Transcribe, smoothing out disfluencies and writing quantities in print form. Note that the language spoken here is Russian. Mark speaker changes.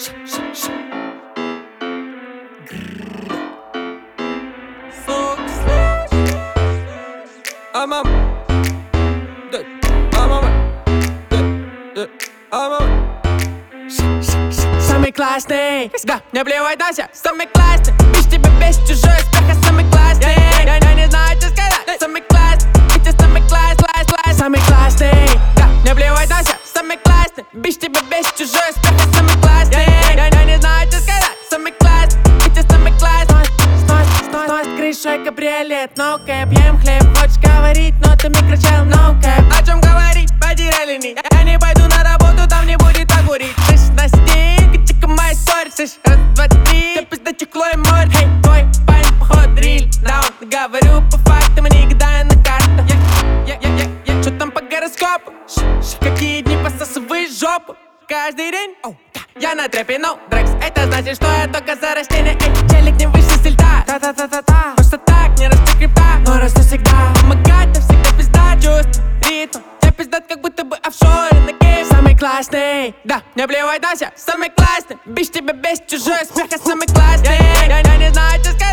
Speaker 1: Самый классный, да, не плевать на себя. Самый классный, лишь тебя весь чужой успех, а самый классный. Я не знаю, что сказать. Самый классный, ведь самый класс. Самый классный, да, не плевать на себя. Самый классный, бишь тебя весь чужой успех, а самый классный. Я не знаю, что сказать. Самый классный, ведь самый класс. Снос крышей кабриолет, no cap. Ем хлеб, хочешь говорить, но ты мне кричал no cap. О чем говорить, потеряли ни. Я не пойду на работу, там не будет огурить. Слышь, на стенке, чика моя ссорь. Слышь, раз, два, три, ты пизда чекло и море. Хей, твой парень, поход, дриль даун. Говорю по фактам, не гадаю на картах. Чё там по гороскопу? Какие дни посасываешь жопу? Каждый день, я на трэпе, no дрекс. Это значит, что я только за растения. Эй, челик не выше сельта. Та-та-та-та-та. Просто так, не расту крипта, но расту всегда. Помогать, но всегда пизда, чувств, ритм. Я пиздат, как будто бы офшоры на гейм. Самый классный, да, не плевать на себя. Самый классный, бишь тебя без чужой успех, а самый классный. Я не знаю, что сказать.